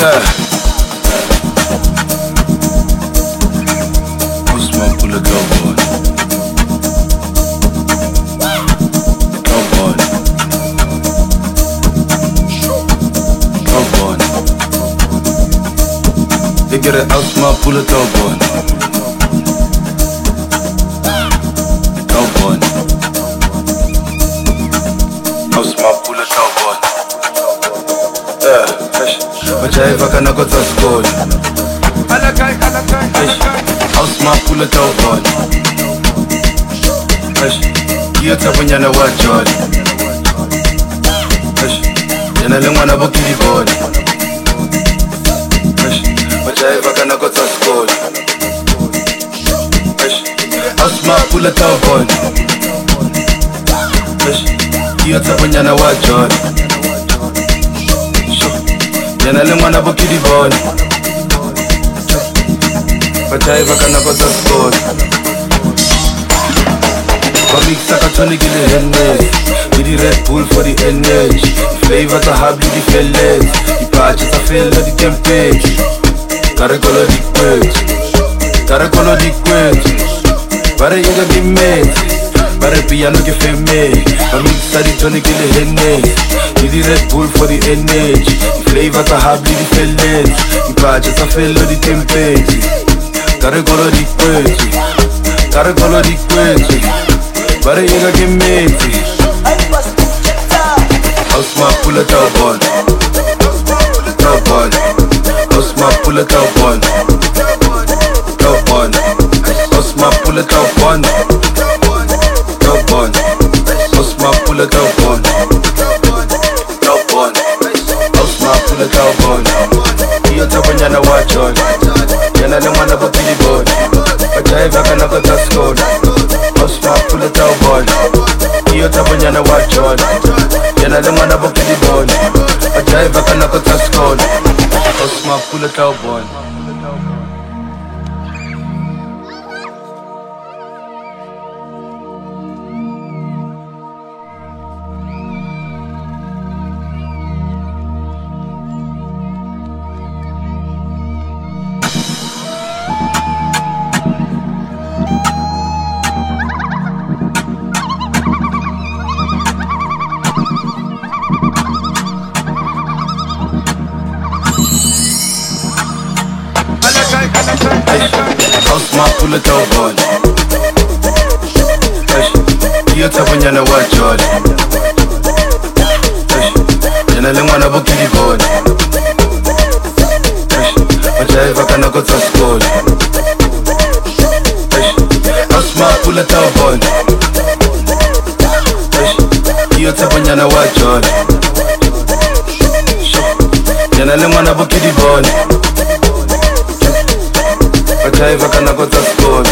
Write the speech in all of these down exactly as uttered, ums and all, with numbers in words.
Yeah. Osman pull a dope on. Dope on. Dope on. They get it Osman pull a dope on. Dope on. Osman pull a dope on. Yeah, fresh. Majaiva kana kota skoli. Alakai, alakai, alakai. Osman pull a dope on. Fresh. Kiyota bunyana wa jolly. Fresh. Yana lengwana bokili body. Fresh. Majaiva kana kota skoli. Fresh. Osman pull a dope on. Fresh. Kiyota bunyana wa jolly. Yana lengwana bokili body. Majaiva kana kota skoli. Bamixa ka tonic in the hennes. With the Red Bull for the energy. Flavor to have the fellas. The patches are filled with the temptation. Gotta color the quench. Gotta color the quench. Bara you got the mate. Bara piano ke femme. Bamixa the tonic in the hennes. With the Red Bull for the energy. The flavor to have the fellas. The patches are filled with the temptation. Gotta color the quench. Gotta color the quench. Bara you got the mate. Osman pull a dope on. Dope on. Osman pull a dope on. Dope on. Osman pull a dope on. Dope on. Osman pull a dope on. Dope on. Osman pull a dope on. Kiyota bunyana wa jolly. Yana lengwana bokili body. Majaiva kana kota skoli. Osman pull a dope on. Kiyota bunyana wa jolly. Yana lengwana bokili body. Majaiva kana kota skoli. Osman pull a dope on. Osman pull a dope on. Kiyota bunyana wa jolly. Yana lengwana bokili body. Majaiva kana kota skoli. Osman pull a dope on. Kiyota bunyana wa jolly. Yana lengwana bokili body. Majaiva kana kota skoli.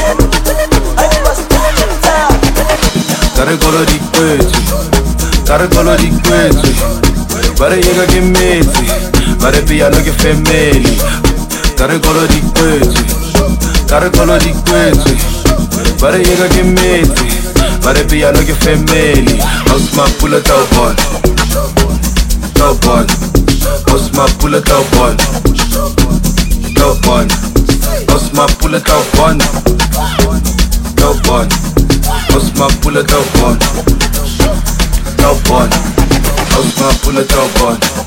Gotta color the quench. Gotta color the quench. Bara you got the mate. Bara piano ke family. Gotta color the quench. Gotta color the quench. Bara you got the mate. Bara piano ke family. Osman pull a dope on. Dope on. Osman pull a dope on. Dope on. Osman pull a dope on. Dope on. Osman pull a dope on. Dope on. Osman pull a dope on.